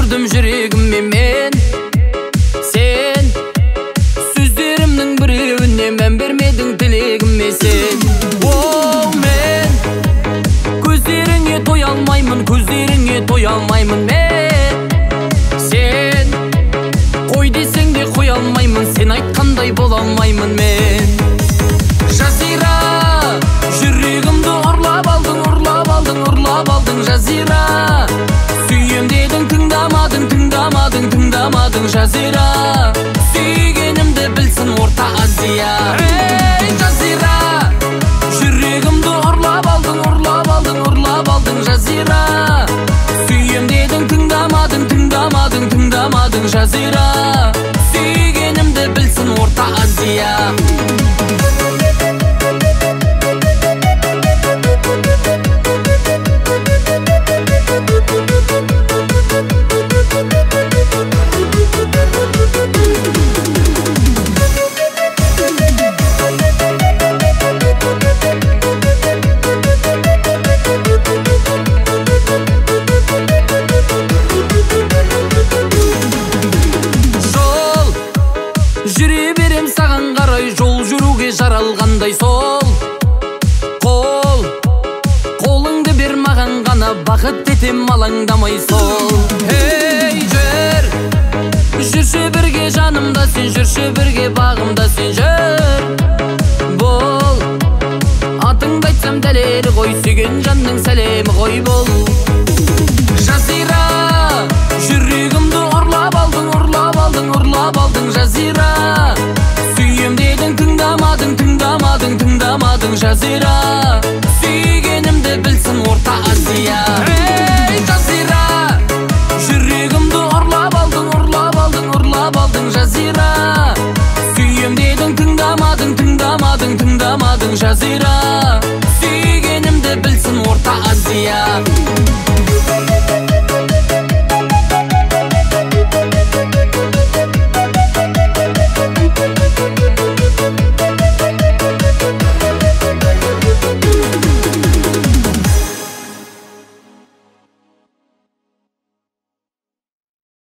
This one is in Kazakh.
жүрдім жүрегіммен мен. Сен сөздерімнің біреуіне мән бермедің, тілегіме сен. Оу, мен көздеріңе той алмаймын, көздеріңе той алмаймын мен. Сен қой десең де қой алмаймын, сен айтқандай бола алмаймын мен. Жазира, жүрегімді ұрлап алдың, ұрлап алдың, ұрлап алдың. Жазира, сүйем дедің, тыңдамадың, тыңдамадың, тыңдамадың. Жазира, сүйгенімді білсін Орта Азия. Ей, Жазира, жүрегімді ұрлап алдың, ұрлап алдың, ұрлап алдың. Жазира, сүйем дедің, тыңдамадың, тыңдамадың, тыңдамадың. Жазира, сүйгенімді білсін Орта Азия. Жүре берем саған қарай, жол жүруге жаралғандай сол. Қолыңды бер маған ғана, бақыт етем алаңдамай сол. Ей, жүрші бірге жанымда сен, жүрші бірге бағымда сен жүр. Бол, атыңды айтсам дәлелі ғой, сүйген жанның сәлемі ғой бол.